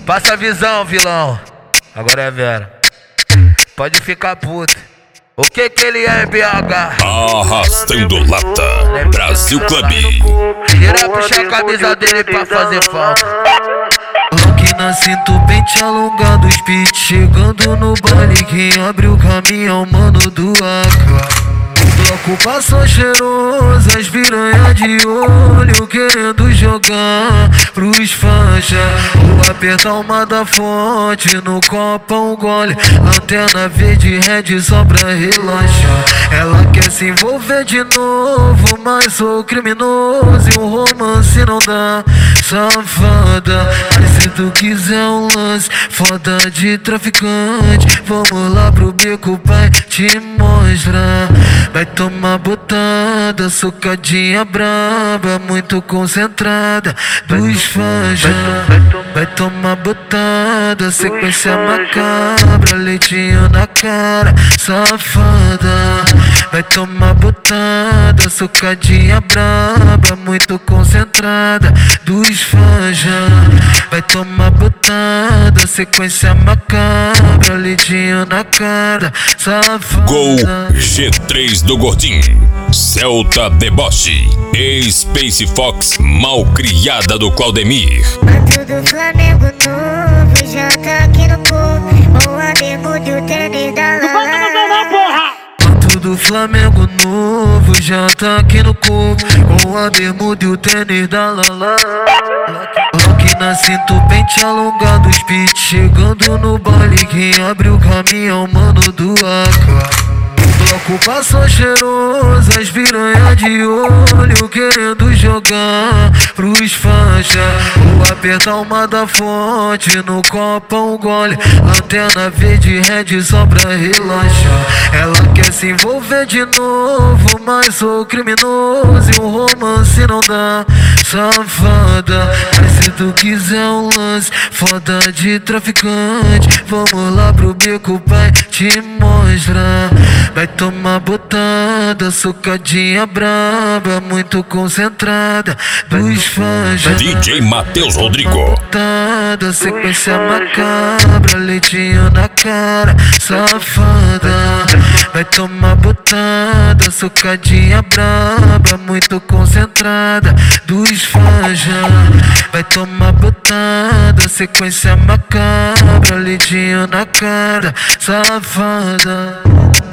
Passa a visão, vilão. Agora é Vera. Pode ficar puto. O que que ele é em BH? Arrastando lata, Brasil Club. Tira, puxa a camisa dele pra fazer falta. Aqui na cinto, pente alongado, speed chegando no baile. Quem abre o caminho, mano do AK. Bloco passou cheiroso, as piranha de olho querendo jogar pros fanja. Vou apertar uma da fonte, no copo um gole. Antena verde, red só pra relaxar. Ela quer se envolver de novo, mas sou criminoso e um romance não dá. Safada, mas se tu quiser um lance foda de traficante, vamos lá pro beco, pai, te mostrar. Vai tomar botada, socadinha braba, muito concentrada dos fãs já. Vai tomar botada, sequência macabra, leitinho na cara, safada. Vai tomar botada, socadinha braba, muito concentrada dos fãs já. Vai tomar botada, sequência macabra, leitinho na cara, safada. Gol G3 do Gordinho, Celta Deboche, Space Fox malcriada do Claudemir. Manto do Flamengo novo, já tá aqui no corpo, com a bermuda e o tênis da Lala. Manto do Flamengo novo, já tá aqui no corpo, com a bermuda e o tênis da Lala. Aqui na cinto, pente alongado, speed chegando no baile. Quem abre o caminho, mano do AK. Bloco passou cheiroso, as piranha de olho querendo jogar pros fanja. Vou apertar uma da fonte, no copo um gole. Antena verde, red só pra relaxar. Ela quer se envolver de novo, mas sou criminoso e um romance não dá. Safada, mas se tu quiser um lance foda de traficante, vamos lá pro beco, pai, te mostrar. Vai tomar botada, socadinha braba, muito concentrada dos fãs já. DJ Matheus Rodrigo. Botada, sequência macabra, leitinho na cara, safada. Vai tomar botada, socadinha braba, muito concentrada dos fãs já. Vai tomar botada, sequência macabra, leitinho na cara, safada.